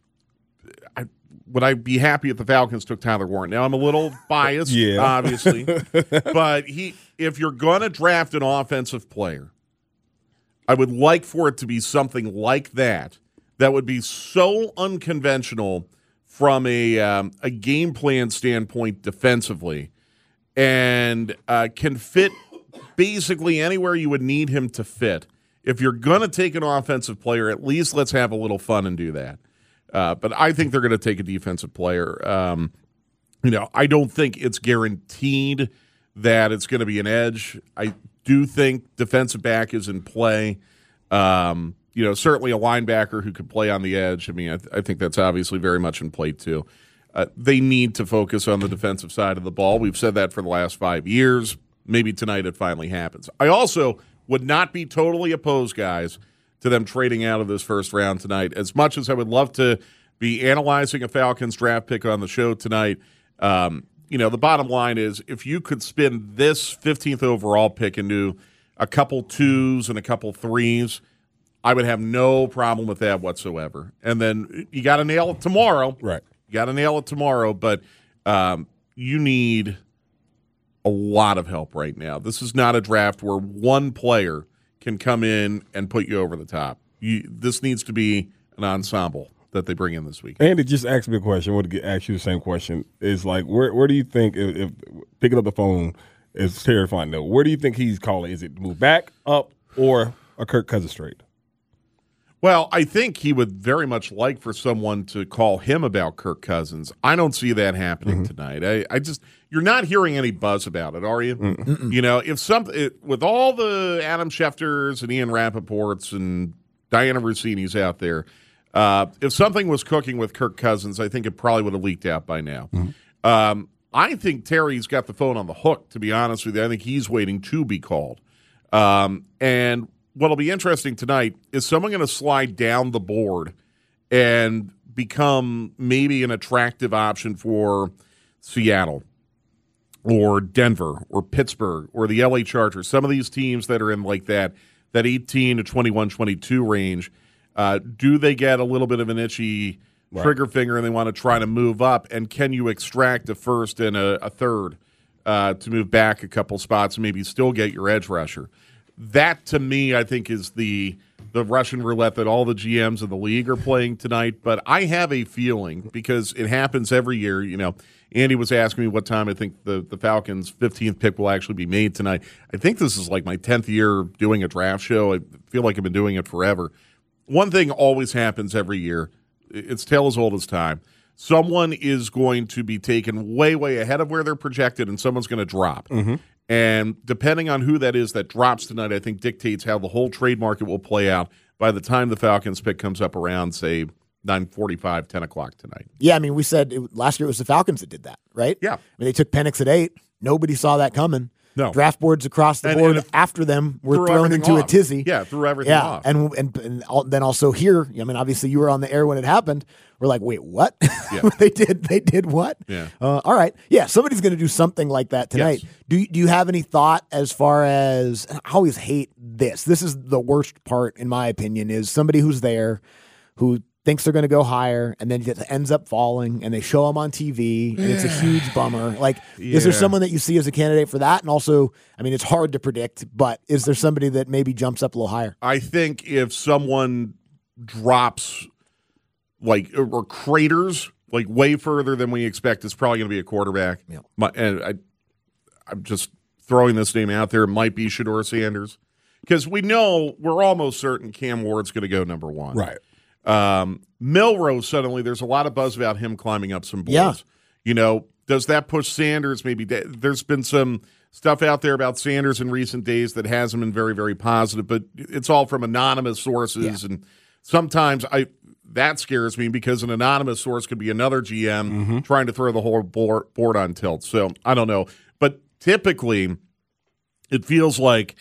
I, would I be happy if the Falcons took Tyler Warren? Now, I'm a little biased, Yeah. obviously. But he, if you're going to draft an offensive player, I would like for it to be something like that, that would be so unconventional from a um, a game plan standpoint defensively, and uh, can fit basically anywhere you would need him to fit. If you're going to take an offensive player, at least let's have a little fun and do that. Uh, but I think they're going to take a defensive player. Um, you know, I don't think it's guaranteed that it's going to be an edge. I do think defensive back is in play. Um, you know, certainly a linebacker who could play on the edge. I mean, I, th- I think that's obviously very much in play too. Uh, they need to focus on the defensive side of the ball. We've said that for the last five years. Maybe tonight it finally happens. I also would not be totally opposed, guys, to them trading out of this first round tonight. As much as I would love to be analyzing a Falcons draft pick on the show tonight, um, you know, the bottom line is if you could spin this fifteenth overall pick into a couple twos and a couple threes, I would have no problem with that whatsoever. And then you got to nail it tomorrow. Right. You got to nail it tomorrow, but um, you need a lot of help right now. This is not a draft where one player can come in and put you over the top. You, this needs to be an ensemble that they bring in this week. Andy just asked me a question. I want to get, ask you the same question. Is like, where where do you think, if, if picking up the phone, is terrifying, though. Where do you think he's calling? Is it move back, up, or a Kirk Cousins trade? Well, I think he would very much like for someone to call him about Kirk Cousins. I don't see that happening mm-hmm. tonight. I, I just you're not hearing any buzz about it, are you? Mm-mm. You know, if some it, with all the Adam Schefters and Ian Rappaports and Diana Rossini's out there, uh, if something was cooking with Kirk Cousins, I think it probably would have leaked out by now. Mm-hmm. Um, I think Terry's got the phone on the hook. To be honest with you, I think he's waiting to be called, um, and. What'll be interesting tonight is someone going to slide down the board and become maybe an attractive option for Seattle or Denver or Pittsburgh or the L A Chargers. Some of these teams that are in like that that eighteen to twenty-one, twenty-two range, uh, do they get a little bit of an itchy right. trigger finger and they want to try to move up? And can you extract a first and a, a third uh, to move back a couple spots and maybe still get your edge rusher? That, to me, I think is the the Russian roulette that all the G Ms of the league are playing tonight. But I have a feeling, because it happens every year, you know, Andy was asking me what time I think the, the Falcons' fifteenth pick will actually be made tonight. I think this is like my tenth year doing a draft show. I feel like I've been doing it forever. One thing always happens every year. It's tale as old as time. Someone is going to be taken way, way ahead of where they're projected, and someone's going to drop. Mm-hmm. And depending on who that is that drops tonight, I think dictates how the whole trade market will play out by the time the Falcons pick comes up around, say, nine forty-five, ten o'clock tonight. Yeah, I mean, we said it, last year it was the Falcons that did that, right? Yeah. I mean, they took Penix at eight. Nobody saw that coming. No. Draft boards across the and, board and after them were thrown into off. a tizzy. Yeah, threw everything yeah. off. And, and and all, then also here, I mean, obviously you were on the air when it happened. We're like, wait, what? Yeah. they did they did what? Yeah. Uh, all right. Yeah, somebody's going to do something like that tonight. Yes. Do, do you have any thought as far as, I always hate this. This is the worst part, in my opinion, is somebody who's there who thinks they're going to go higher, and then it ends up falling, and they show them on T V, and it's a huge bummer. Like, yeah. is there someone that you see as a candidate for that? And also, I mean, it's hard to predict, but is there somebody that maybe jumps up a little higher? I think if someone drops, like, or craters, like, way further than we expect, it's probably going to be a quarterback. Yeah. My, and I, I'm just throwing this name out there. It might be Shedeur Sanders. Because we know, we're almost certain Cam Ward's going to go number one. Right. Um, Milrose, suddenly, there's a lot of buzz about him climbing up some boards. Yeah. You know, does that push Sanders? Maybe there's been some stuff out there about Sanders in recent days that hasn't been very, very positive, but it's all from anonymous sources. Yeah. And sometimes I that scares me because an anonymous source could be another G M mm-hmm. trying to throw the whole board, board on tilt. So I don't know. But typically, it feels like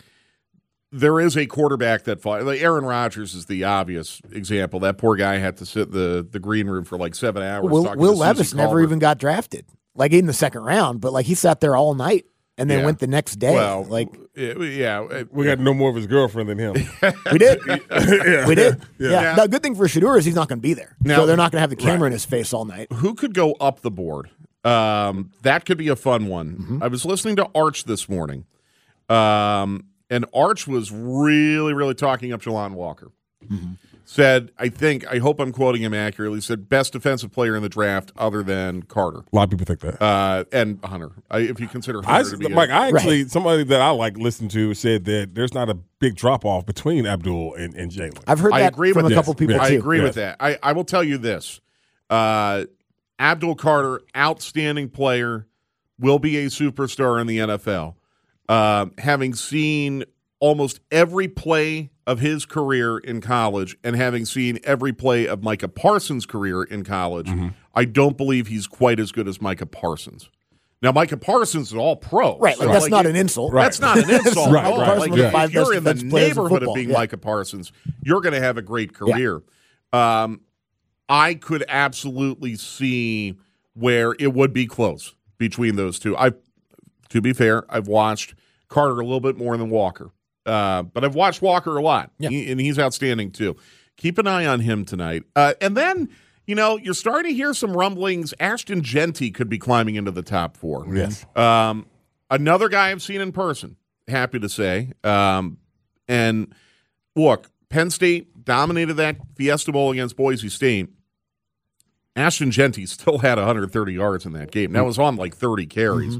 there is a quarterback that falls. Like Aaron Rodgers is the obvious example. That poor guy had to sit in the, the green room for like seven hours. Will, talking Will to Levis Susie never Colbert. even got drafted, like in the second round, but like he sat there all night and then Yeah. went the next day. Well, like yeah, we got no more of his girlfriend than him. we did, yeah. we did. Yeah. Yeah. Yeah. The good thing for Shedeur is he's not going to be there, Now- so they're not going to have the camera Right. in his face all night. Who could go up the board? Um, that could be a fun one. Mm-hmm. I was listening to Arch this morning, um, and Arch was really, really talking up Jelon Walker. Mm-hmm. Said, I think, I hope I'm quoting him accurately, said best defensive player in the draft other than Carter. A lot of people think that. Uh, and Hunter, I, if you consider I, Hunter to be Mike, a, I actually, somebody that I like listened to said that there's not a big drop off between Abdul and, and Jalen. I've heard I that agree from with a this. couple people I too. agree Yes. with that. I, I will tell you this. Uh, Abdul Carter, outstanding player, will be a superstar in the N F L. Uh, having seen almost every play of his career in college and having seen every play of Micah Parsons' career in college, Mm-hmm. I don't believe he's quite as good as Micah Parsons. Now, Micah Parsons is all pro. Right, like, that's not an insult. That's not an insult Right, at all. right. Like, One of the if five you're best in the defensive players in neighborhood football, of being yeah. Micah Parsons, you're going to have a great career. Um, I could absolutely see where it would be close between those two. I, to be fair, I've watched Carter a little bit more than Walker, uh, but I've watched Walker a lot, Yeah. he, and he's outstanding too. Keep an eye on him tonight. Uh, and then, you know, you're starting to hear some rumblings. Ashton Genty could be climbing into the top four. Yes. Um, another guy I've seen in person, happy to say. Um, and look, Penn State dominated that Fiesta Bowl against Boise State. Ashton Genty still had one hundred thirty yards in that game. That was on like thirty carries. Mm-hmm.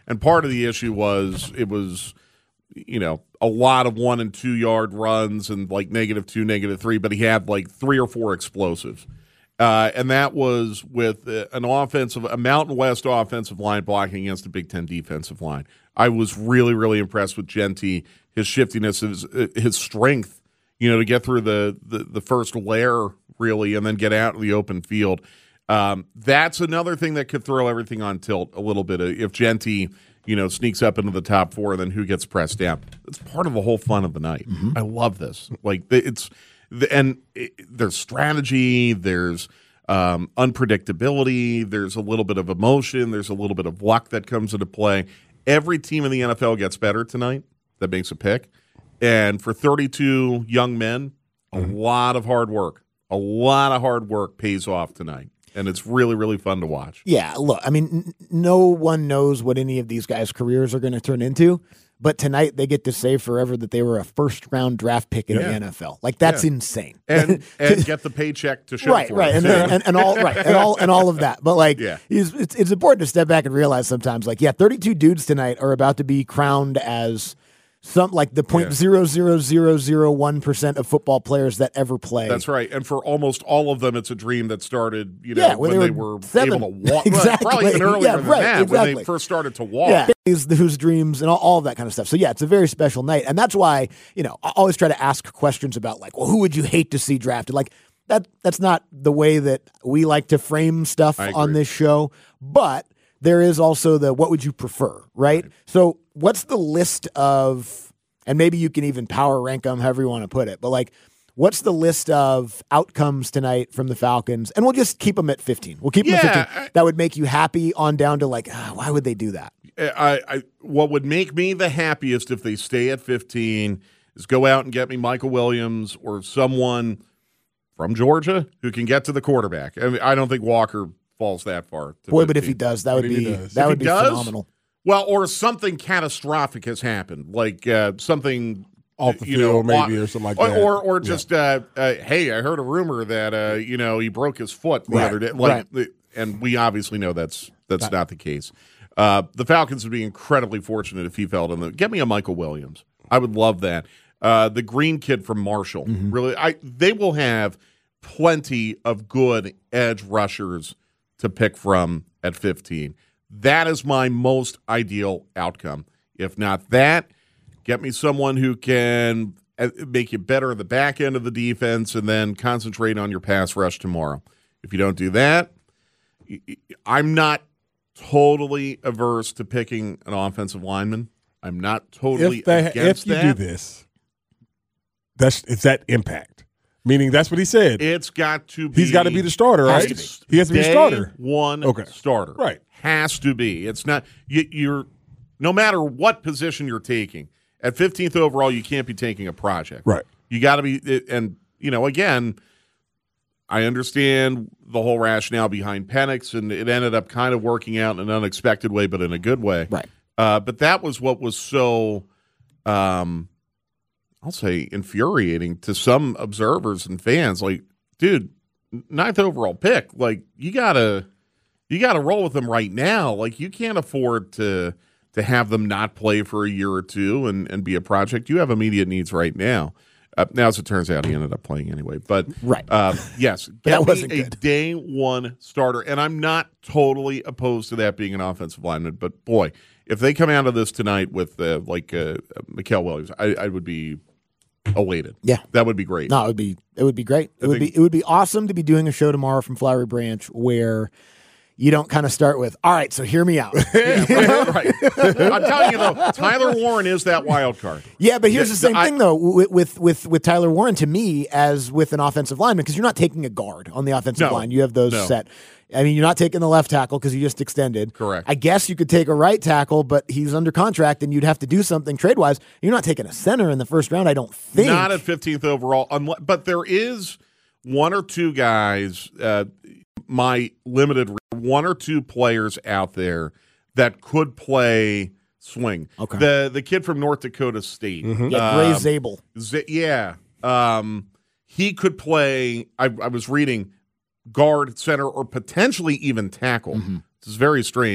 And part of the issue was it was, you know, a lot of one and two yard runs and like negative two, negative three, but he had like three or four explosives. Uh, and that was with uh, an offensive, a Mountain West offensive line blocking against a Big Ten defensive line. I was really, really impressed with Genty, his shiftiness, his, his strength, you know, to get through the, the, the first layer, really, and then get out in the open field. Um, that's another thing that could throw everything on tilt a little bit. If Genty, you know, sneaks up into the top four, then who gets pressed down? It's part of the whole fun of the night. Mm-hmm. I love this. Like, it's – and it, there's strategy, there's um, unpredictability, there's a little bit of emotion, there's a little bit of luck that comes into play. Every team in the N F L gets better tonight that makes a pick. And for thirty-two young men, a mm-hmm. lot of hard work, a lot of hard work pays off tonight. And it's really, really fun to watch. Yeah, look, I mean, n- no one knows what any of these guys' careers are going to turn into. But tonight they get to say forever that they were a first-round draft pick in yeah. the N F L. Like, that's yeah. insane. And and get the paycheck to show right, for right, it. and, and, and all right, and all and all of that. But like, yeah. it's, it's it's important to step back and realize sometimes, like, yeah, thirty-two dudes tonight are about to be crowned as some like the point zero zero zero zero one percent of football players that ever play. That's right, and for almost all of them, it's a dream that started, you know, yeah, when, when they, they were, were seven. able to walk. Exactly, well, probably even earlier yeah, than right, that, exactly. when they first started to walk. Yeah, whose dreams and all, all of that kind of stuff. So yeah, it's a very special night, and that's why, you know, I always try to ask questions about like, well, who would you hate to see drafted? Like that. That's not the way that we like to frame stuff on this show, but there is also the what would you prefer, right? right? So what's the list of, and maybe you can even power rank them, however you want to put it, but like, what's the list of outcomes tonight from the Falcons? And we'll just keep them at fifteen. We'll keep them yeah, at fifteen. I, that would make you happy on down to like, ah, why would they do that? I, I what would make me the happiest if they stay at fifteen is go out and get me Michael Williams or someone from Georgia who can get to the quarterback. I mean, I don't think Walker falls that far. To Boy, fifteen. but if he does, that would be does. that if would be does, phenomenal. Well, or something catastrophic has happened, like uh, something off the you field, know, maybe, or something like or, that. Or, or just, yeah. uh, uh, hey, I heard a rumor that uh, you know he broke his foot the right. other day, like, right. and we obviously know that's that's right. not the case. Uh, the Falcons would be incredibly fortunate if he fell in the. Get me a Michael Williams. I would love that. Uh, the green kid from Marshall, mm-hmm. really, I they will have plenty of good edge rushers to pick from at fifteen. That is my most ideal outcome. If not that, get me someone who can make you better at the back end of the defense and then concentrate on your pass rush tomorrow. If you don't do that, I'm not totally averse to picking an offensive lineman. I'm not totally if they, against if you that. do this, that's it's that impact. Meaning that's what he said. It's got to be. He's got to be the starter, right? He has to be the starter. One okay. starter. Right. Has to be. It's not you, you're no matter what position you're taking. At fifteenth overall, you can't be taking a project. Right. You got to be and you know, again, I understand the whole rationale behind Penix, and it ended up kind of working out in an unexpected way, but in a good way. Right. Uh, but that was what was so um I'll say infuriating to some observers and fans. Like, dude, ninth overall pick. Like, you gotta, you gotta roll with them right now. Like, you can't afford to to have them not play for a year or two and, and be a project. You have immediate needs right now. Uh, now, as it turns out, he ended up playing anyway. But right, uh, yes, get that me wasn't a good. day one starter, and I'm not totally opposed to that being an offensive lineman. But boy, if they come out of this tonight with uh, like uh, Mikael Williams, I, I would be. Elated. Yeah. That would be great. No, it would be it would be great. It I would think, be it would be awesome to be doing a show tomorrow from Flowery Branch where you don't kind of start with, all right, so hear me out. yeah, right, right. I'm telling you though, Tyler Warren is that wild card. Yeah, but here's the same I, thing though with, with with with Tyler Warren to me as with an offensive lineman, because you're not taking a guard on the offensive no, line. You have those no. set. I mean, you're not taking the left tackle because you just extended. Correct. I guess you could take a right tackle, but he's under contract and you'd have to do something trade-wise. You're not taking a center in the first round, I don't think. Not at fifteenth overall. But there is one or two guys, uh, my limited, one or two players out there that could play swing. Okay. The the kid from North Dakota State. Mm-hmm. Yeah, Gray um, Zabel. Z- yeah. Um, he could play, I, I was reading, guard, center, or potentially even tackle. Mm-hmm. This is very strange.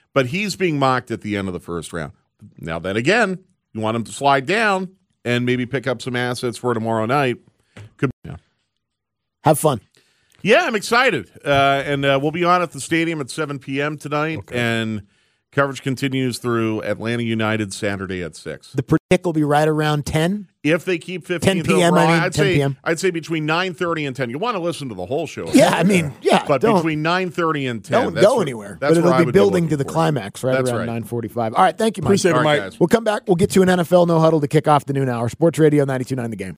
But he's being mocked at the end of the first round. Now, then again, you want him to slide down and maybe pick up some assets for tomorrow night. Could yeah. Have fun. Yeah, I'm excited. Uh, and uh, we'll be on at the stadium at seven p.m. tonight. Okay. And coverage continues through Atlanta United Saturday at six. The predict will be right around ten. If they keep fifteenth ten p.m. overall, I mean, I'd ten say p.m. I'd say between nine thirty and ten. You want to listen to the whole show. Yeah, I mean, yeah. But don't, between nine thirty and ten. Don't that's go where, anywhere. That's but it'll where be I would building be to the for. climax right That's around right. nine forty-five. All right, thank you, Mike. Appreciate it, All right, Mike. guys. We'll come back. We'll get to an N F L No Huddle to kick off the noon hour. Sports Radio ninety-two point nine The Game.